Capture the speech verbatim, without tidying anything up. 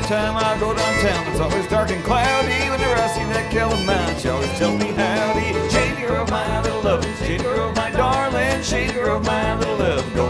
time I go downtown, it's always dark and cloudy. Whenever I see that calamine, she always tells me howdy. Shady girl, my little love, shady girl, my darling, shady girl, my little love. Go